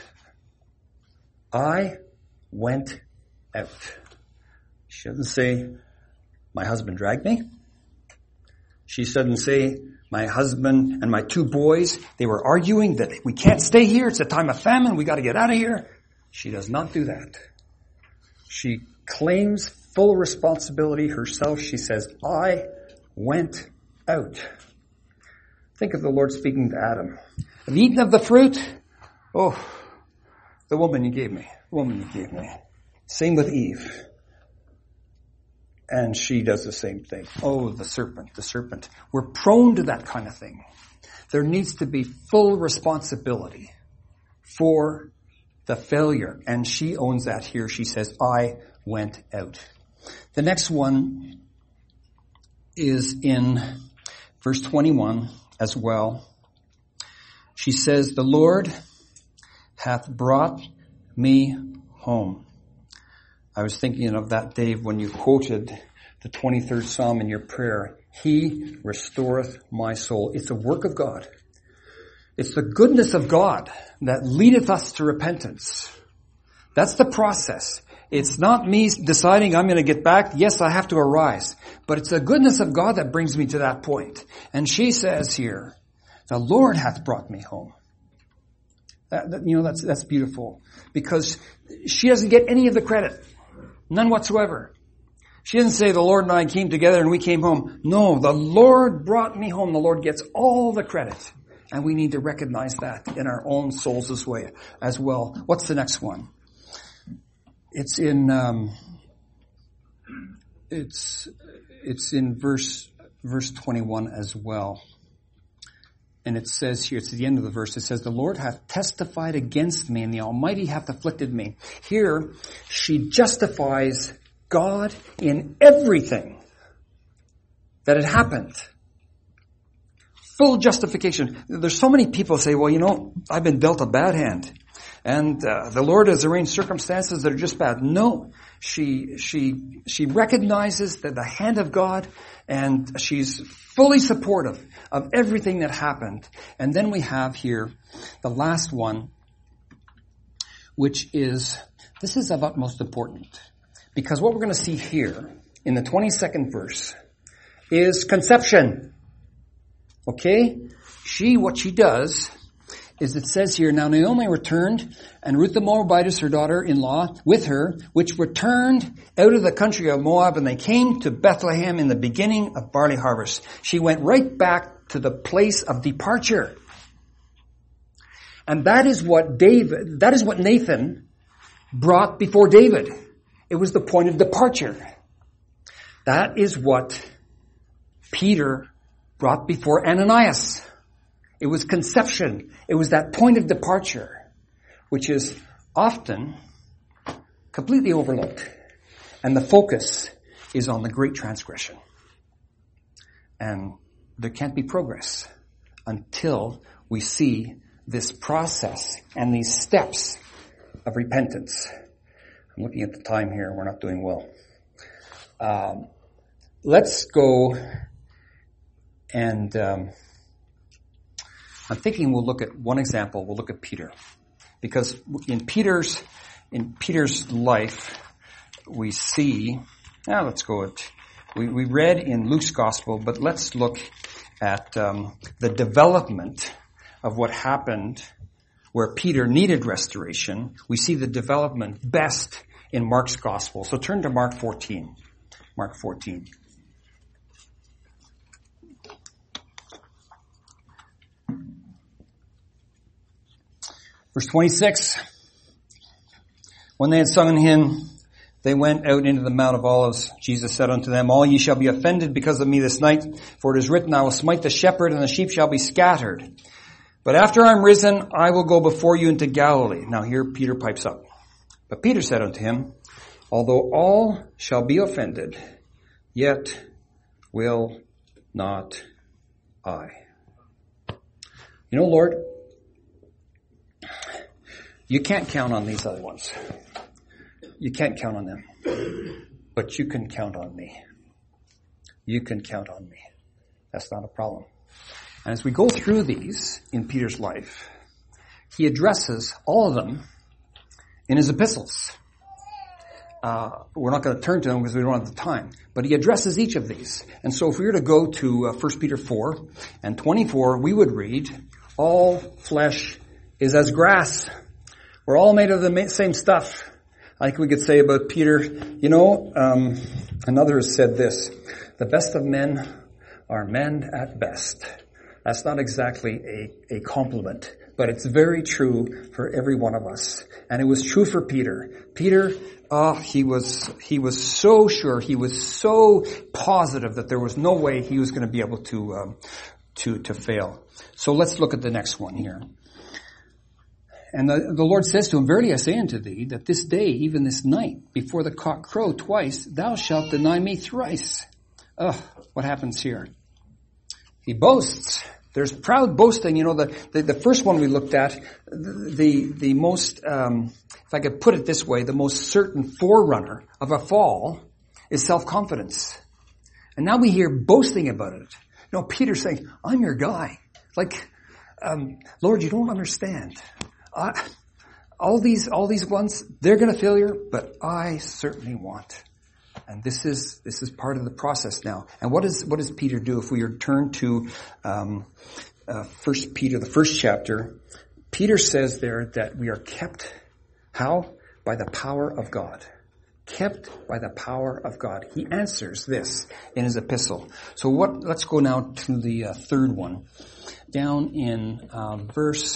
I went out. She doesn't say, my husband dragged me. She doesn't say, my husband and my two boys, they were arguing that we can't stay here. It's a time of famine. We got to get out of here. She does not do that. She claims full responsibility herself. She says, I went out. Think of the Lord speaking to Adam. Have you eaten of the fruit? Oh, the woman you gave me. The woman you gave me. Same with Eve. And she does the same thing. Oh, the serpent, the serpent. We're prone to that kind of thing. There needs to be full responsibility for the failure. And she owns that here. She says, I went out. The next one is in verse twenty-one as well. She says, the Lord hath brought me home. I was thinking of that, Dave, when you quoted the twenty-third Psalm in your prayer. He restoreth my soul. It's a work of God. It's the goodness of God that leadeth us to repentance. That's the process. It's not me deciding I'm going to get back. Yes, I have to arise. But it's the goodness of God that brings me to that point. And she says here, the Lord hath brought me home. That, that, you know, that's, that's beautiful. Because she doesn't get any of the credit. None whatsoever. She didn't say the Lord and I came together and we came home. No, the Lord brought me home. The Lord gets all the credit. And we need to recognize that in our own souls as way as well. What's the next one? It's in, um, it's, it's in verse, verse twenty-one as well. And it says here, it's at the end of the verse, it says, the Lord hath testified against me and the Almighty hath afflicted me. Here, she justifies God in everything that had happened. Full justification. There's so many people say, well, you know, I've been dealt a bad hand. And uh, the Lord has arranged circumstances that are just bad. No, she she she recognizes that the hand of God, and she's fully supportive of everything that happened. And then we have here the last one, which is, this is of utmost importance. Because what we're going to see here in the twenty-second verse is conception. Okay? She, what she does is it says here, now Naomi returned, and Ruth the Moabitess, her daughter-in-law, with her, which returned out of the country of Moab, and they came to Bethlehem in the beginning of barley harvest. She went right back to the place of departure. And that is what David, that is what Nathan brought before David. It was the point of departure. That is what Peter brought before Ananias. It was conception. It was that point of departure, which is often completely overlooked. And the focus is on the great transgression. And there can't be progress until we see this process and these steps of repentance. I'm looking at the time here. We're not doing well. Um, let's go and um, I'm thinking we'll look at one example. We'll look at Peter, because in Peter's in Peter's life we see. Now let's go at. We, we read in Luke's gospel, but let's look at um, the development of what happened where Peter needed restoration. We see the development best in Mark's gospel. So turn to Mark fourteen. Mark fourteen. Verse twenty-six. When they had sung an hymn, they went out into the Mount of Olives. Jesus said unto them, All ye shall be offended because of me this night, for it is written, I will smite the shepherd, and the sheep shall be scattered. But after I am risen, I will go before you into Galilee. Now here Peter pipes up. But Peter said unto him, Although all shall be offended, yet will not I. You know, Lord, you can't count on these other ones. You can't count on them. But you can count on me. You can count on me. That's not a problem. And as we go through these in Peter's life, he addresses all of them in his epistles. Uh, we're not going to turn to them because we don't have the time. But he addresses each of these. And so if we were to go to uh, First Peter four and twenty-four, we would read, All flesh is as grass. We're all made of the same stuff. I think we could say about Peter, you know, um, another has said this, the best of men are men at best. That's not exactly a, a compliment, but it's very true for every one of us. And it was true for Peter. Peter, oh, he was, he was so sure, he was so positive that there was no way he was going to be able to, um, to, to fail. So let's look at the next one here. And the, the Lord says to him, Verily I say unto thee, that this day, even this night, before the cock crow twice, thou shalt deny me thrice. Ugh, what happens here? He boasts. There's proud boasting. You know, the, the, the first one we looked at, the, the, the most, um, if I could put it this way, the most certain forerunner of a fall is self-confidence. And now we hear boasting about it. You know, Peter's saying, I'm your guy. Like, um, Lord, you don't understand. I, all these, all these ones, they're going to failure, but I certainly want. And this is, this is part of the process now. And what does, what does Peter do? If we return to, um, uh, First Peter, the first chapter, Peter says there that we are kept, how? By the power of God. Kept by the power of God. He answers this in his epistle. So what, let's go now to the uh, third one. Down in, uh, verse,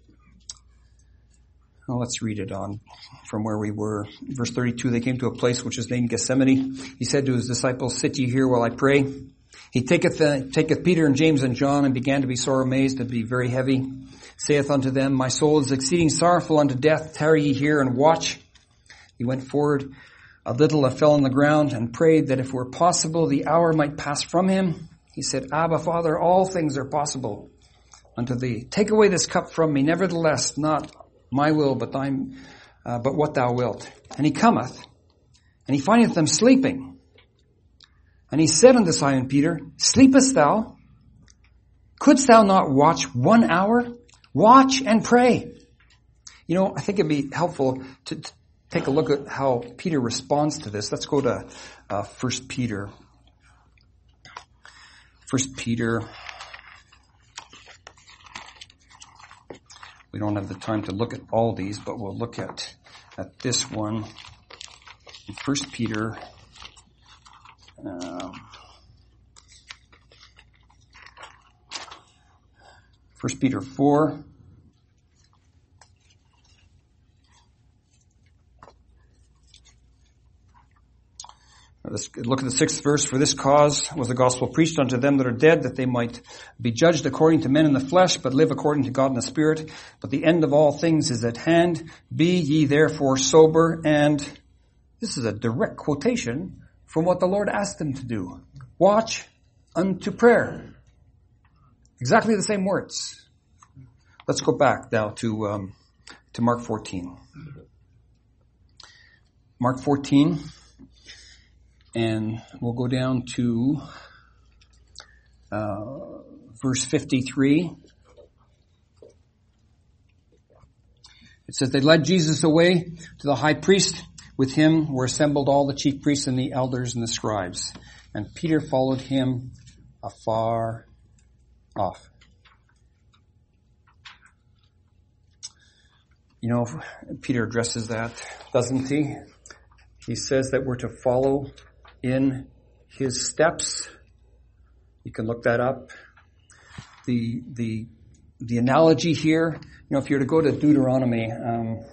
Well, let's read it on from where we were. Verse thirty-two, they came to a place which is named Gethsemane. He said to his disciples, Sit ye here while I pray. He taketh, uh, taketh Peter and James and John and began to be sore amazed and be very heavy. Saith unto them, My soul is exceeding sorrowful unto death. Tarry ye here and watch. He went forward a little and fell on the ground and prayed that if it were possible the hour might pass from him. He said, Abba, Father, all things are possible unto thee. Take away this cup from me. Nevertheless, not my will, but thine, uh, but what thou wilt. And he cometh, and he findeth them sleeping. And he said unto Simon Peter, Sleepest thou? Couldst thou not watch one hour? Watch and pray. You know, I think it'd be helpful to, to take a look at how Peter responds to this. Let's go to uh, First Peter. First Peter. We don't have the time to look at all these, but we'll look at, at this one. In First Peter, um, First Peter four. Let's look at the sixth verse. For this cause was the gospel preached unto them that are dead, that they might be judged according to men in the flesh, but live according to God in the Spirit. But the end of all things is at hand. Be ye therefore sober. And this is a direct quotation from what the Lord asked them to do. Watch unto prayer. Exactly the same words. Let's go back now to um, to Mark fourteen. Mark fourteen, and we'll go down to uh, verse fifty-three. It says, they led Jesus away to the high priest. With him were assembled all the chief priests and the elders and the scribes. And Peter followed him afar off. You know, Peter addresses that, doesn't he? He says that we're to follow in his steps. You can look that up. The the the analogy here, you know, if you were to go to Deuteronomy, um,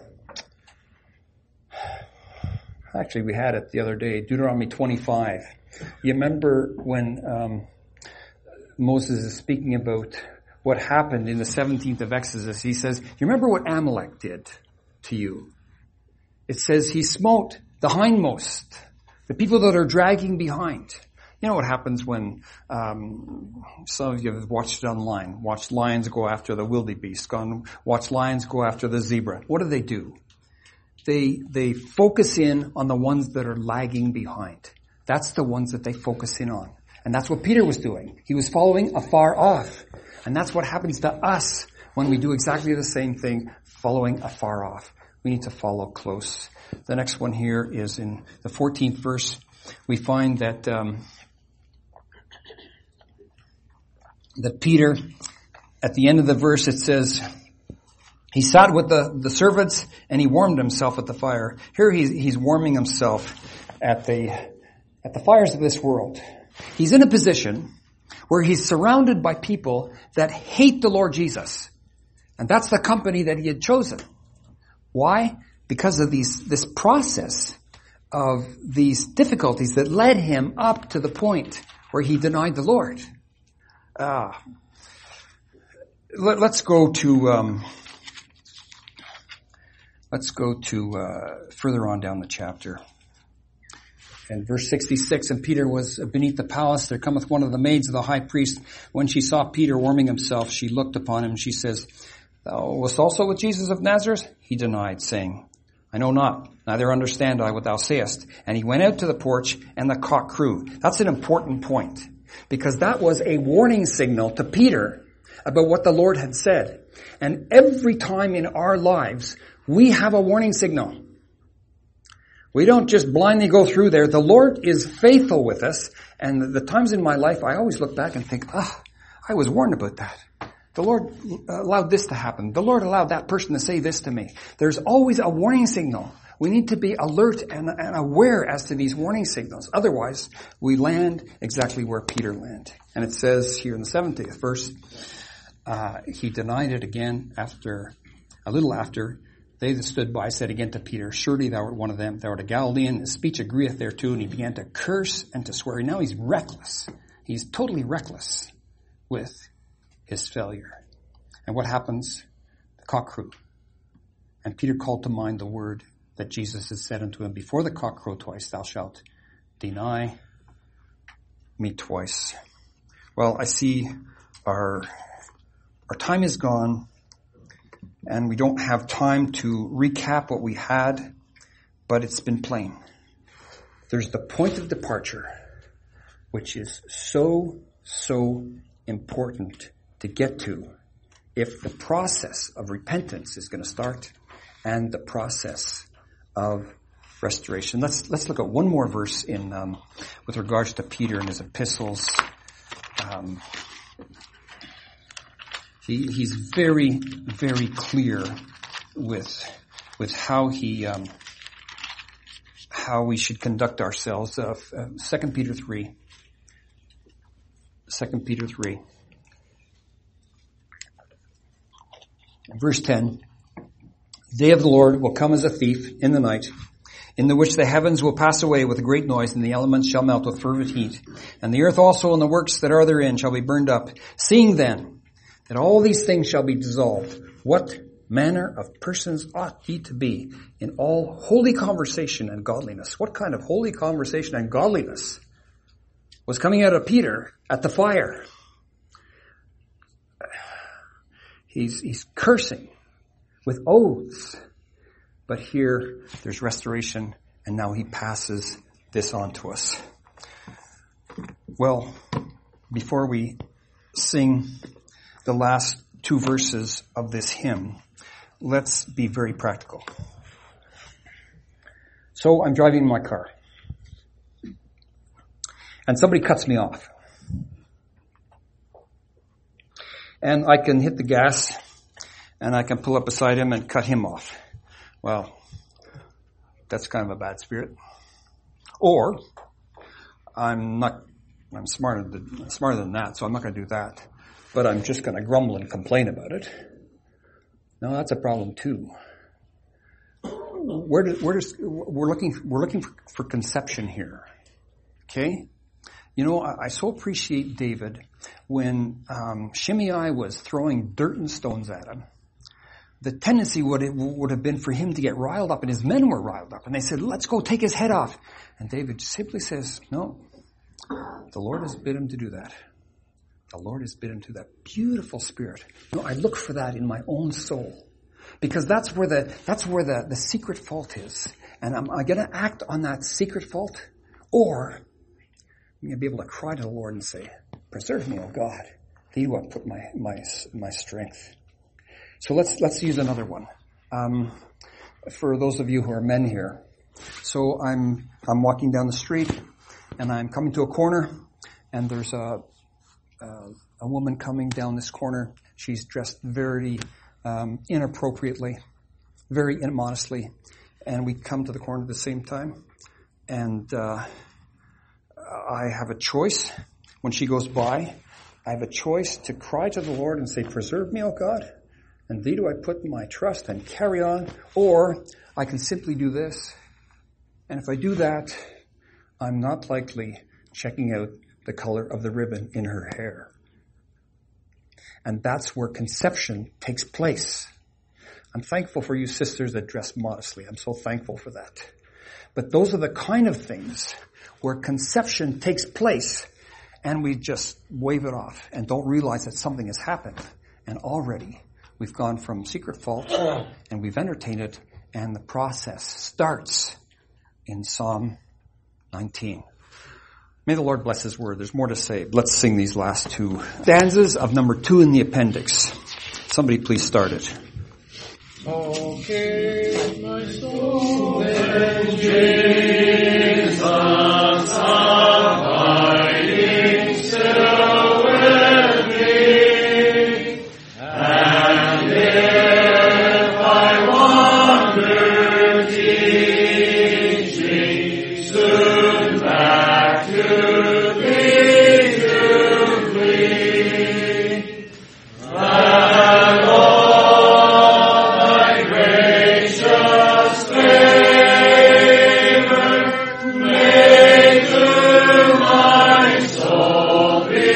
actually we had it the other day, Deuteronomy twenty-five. You remember when um, Moses is speaking about what happened in the seventeenth of Exodus. He says, you remember what Amalek did to you? It says he smote the hindmost, the people that are dragging behind. You know what happens when, um, some of you have watched it online, watched lions go after the wildebeest, gone, watch lions go after the zebra. What do they do? They, they focus in on the ones that are lagging behind. That's the ones that they focus in on. And that's what Peter was doing. He was following afar off. And that's what happens to us when we do exactly the same thing, following afar off. We need to follow close. The next one here is in the fourteenth verse. We find that um, that Peter, at the end of the verse, it says, he sat with the, the servants and he warmed himself at the fire. Here he's, he's warming himself at the at the fires of this world. He's in a position where he's surrounded by people that hate the Lord Jesus. And that's the company that he had chosen. Why? Because of these, this process of these difficulties that led him up to the point where he denied the Lord. Uh, let, let's go to, um, let's go to, uh, further on down the chapter. And verse sixty-six, and Peter was beneath the palace. There cometh one of the maids of the high priest. When she saw Peter warming himself, she looked upon him. She says, thou wast also with Jesus of Nazareth? He denied, saying, I know not, neither understand I what thou sayest. And he went out to the porch, and the cock crew. That's an important point, because that was a warning signal to Peter about what the Lord had said. And every time in our lives, we have a warning signal. We don't just blindly go through there. The Lord is faithful with us. And the, the times in my life, I always look back and think, ah, I was warned about that. The Lord allowed this to happen. The Lord allowed that person to say this to me. There's always a warning signal. We need to be alert and, and aware as to these warning signals. Otherwise, we land exactly where Peter landed. And it says here in the seventieth verse, uh, he denied it again after, a little after. They that stood by said again to Peter, surely thou art one of them. Thou art a Galilean. His speech agreeth thereto. And he began to curse and to swear. Now he's reckless. He's totally reckless with his failure. And what happens? The cock crew. And Peter called to mind the word that Jesus had said unto him, before the cock crow twice, thou shalt deny me twice. Well, I see our, our time is gone. And we don't have time to recap what we had, but it's been plain. There's the point of departure, which is so, so important to get to if the process of repentance is going to start and the process of restoration. Let's, let's look at one more verse in, um, with regards to Peter and his epistles. Um, He, he's very, very clear with with how he um, how we should conduct ourselves. Uh, uh, Second Peter three. Second Peter three, verse ten. The day of the Lord will come as a thief in the night, in the which the heavens will pass away with a great noise, and the elements shall melt with fervent heat. And the earth also and the works that are therein shall be burned up. Seeing then that all these things shall be dissolved, what manner of persons ought ye to be in all holy conversation and godliness? What kind of holy conversation and godliness was coming out of Peter at the fire? He's, he's cursing with oaths. But here, there's restoration, and now he passes this on to us. Well, before we sing the last two verses of this hymn, let's be very practical. So I'm driving in my car, and somebody cuts me off. And I can hit the gas, and I can pull up beside him and cut him off. Well, that's kind of a bad spirit. Or, I'm not, I'm smarter than, smarter than that, so I'm not going to do that. But I'm just going to grumble and complain about it. No, that's a problem too. Where, do, where does, we're looking, we're looking for, for conception here. Okay? You know, I, I so appreciate David when um, Shimei was throwing dirt and stones at him. The tendency would would have been for him to get riled up, and his men were riled up, and they said, let's go take his head off. And David simply says, no, the Lord has bid him to do that. The Lord has bid him to that. Beautiful spirit. You know, I look for that in my own soul, because that's where the that's where the, the secret fault is. And am I going to act on that secret fault, or I'm going to be able to cry to the Lord and say, preserve me, O God. Thee do I put my my my strength. So let's let's use another one. Um, for those of you who are men here, so I'm I'm walking down the street, and I'm coming to a corner, and there's a a, a woman coming down this corner. She's dressed very um, inappropriately, very immodestly, and we come to the corner at the same time, and uh, I have a choice. When she goes by, I have a choice to cry to the Lord and say, "Preserve me, O God." And thee do I put my trust, and carry on. Or I can simply do this. And if I do that, I'm not likely checking out the color of the ribbon in her hair. And that's where conception takes place. I'm thankful for you sisters that dress modestly. I'm so thankful for that. But those are the kind of things where conception takes place, and we just wave it off and don't realize that something has happened. And already we've gone from secret fault, and we've entertained it, and the process starts in Psalm nineteen. May the Lord bless His word. There's more to say. Let's sing these last two stanzas of number two in the appendix. Somebody please start it. Okay, my soul and Jesus abiding still with me, and if I wander teaching, soon back to thee to flee. And all thy gracious favor may to my soul be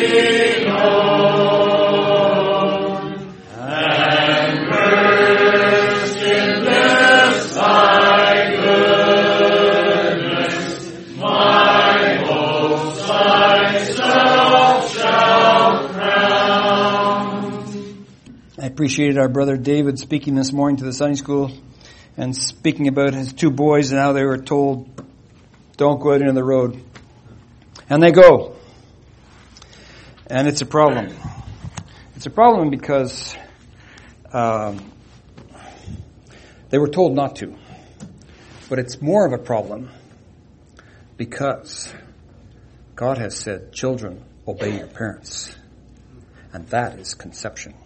known, and first in this thy goodness, my hopes thyself shall crown. I appreciated our brother David speaking this morning to the Sunday school and speaking about his two boys and how they were told, don't go out into the road. And they go. And it's a problem. It's a problem because um, they were told not to. But it's more of a problem because God has said, children, obey your parents. And that is conception.